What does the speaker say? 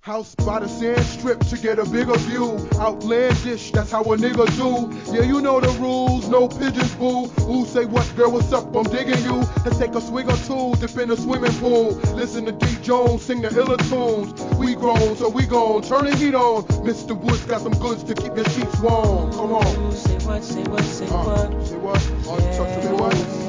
House by the sand strip to get a bigger view. Outlandish, that's how a nigga do. Yeah, you know the rules, no pigeons, boo. Who say what, girl, what's up, I'm digging you. Let's take a swig or two, dip in a swimming pool. Listen to D. Jones sing the iller tunes. We grown, so we gon' turn the heat on. Mr. Woods got some goods to keep your sheets warm. Come on. Say what? Say what? Say what?